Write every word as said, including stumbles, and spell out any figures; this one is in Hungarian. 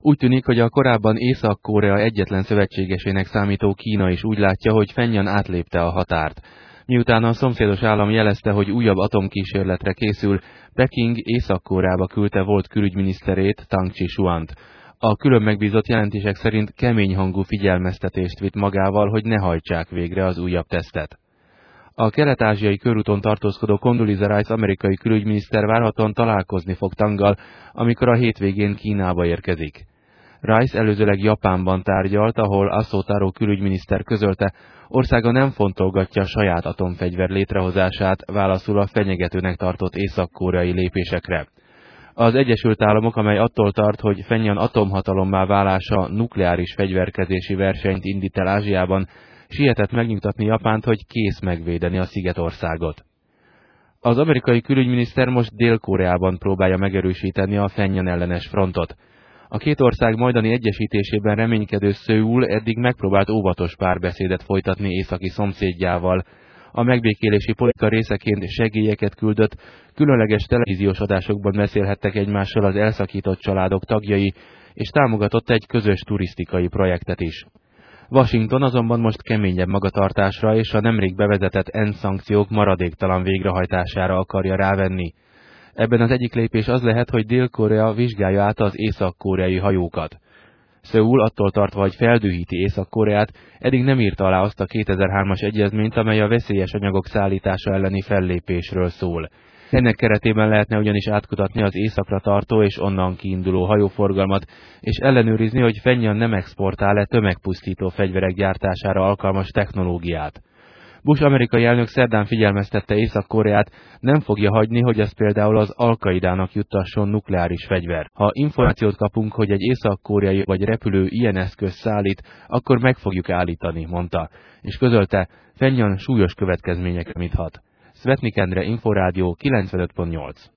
Úgy tűnik, hogy a korábban Észak-Korea egyetlen szövetségesének számító Kína is úgy látja, hogy Pchengjang átlépte a határt. Miután a szomszédos állam jelezte, hogy újabb atomkísérletre készül, Peking Észak-Koreába küldte volt külügyminiszterét, Tang Chi-shuant. A külön megbízott jelentések szerint kemény hangú figyelmeztetést vitt magával, hogy ne hajtsák végre az újabb tesztet. A kelet-ázsiai körúton tartózkodó Condoleezza Rice amerikai külügyminiszter várhatóan találkozni fog Tanggal, amikor a hétvégén Kínába érkezik. Rice előzőleg Japánban tárgyalt, ahol Aso Taro külügyminiszter közölte, országa nem fontolgatja saját atomfegyver létrehozását, válaszul a fenyegetőnek tartott észak-koreai lépésekre. Az Egyesült Államok, amely attól tart, hogy Pchengjang atomhatalommá válása nukleáris fegyverkezési versenyt indít el Ázsiában, sietett megnyugtatni Japánt, hogy kész megvédeni a szigetországot. Az amerikai külügyminiszter most Dél-Koreában próbálja megerősíteni a Pchengjang ellenes frontot. A két ország majdani egyesítésében reménykedő Szöul eddig megpróbált óvatos párbeszédet folytatni északi szomszédjával. A megbékélési politika részeként segélyeket küldött, különleges televíziós adásokban beszélhettek egymással az elszakított családok tagjai, és támogatott egy közös turisztikai projektet is. Washington azonban most keményebb magatartásra és a nemrég bevezetett E N szankciók maradéktalan végrehajtására akarja rávenni. Ebben az egyik lépés az lehet, hogy Dél-Korea vizsgálja át az észak-koreai hajókat. Szöul attól tartva, hogy feldühíti Észak-Koreát, eddig nem írta alá azt a kétezer-hármas egyezményt, amely a veszélyes anyagok szállítása elleni fellépésről szól. Ennek keretében lehetne ugyanis átkutatni az északra tartó és onnan kiinduló hajóforgalmat, és ellenőrizni, hogy Pchengjang nem exportál-e tömegpusztító fegyverek gyártására alkalmas technológiát. Bush amerikai elnök szerdán figyelmeztette Észak-Koreát, nem fogja hagyni, hogy az például az Al-Qaidának juttasson nukleáris fegyver. Ha információt kapunk, hogy egy észak-koreai vagy repülő ilyen eszköz szállít, akkor meg fogjuk állítani, mondta, és közölte, Pchengjang súlyos következményekre mithat. Szvetnik Endre, Inforádió kilencvenöt pont nyolc.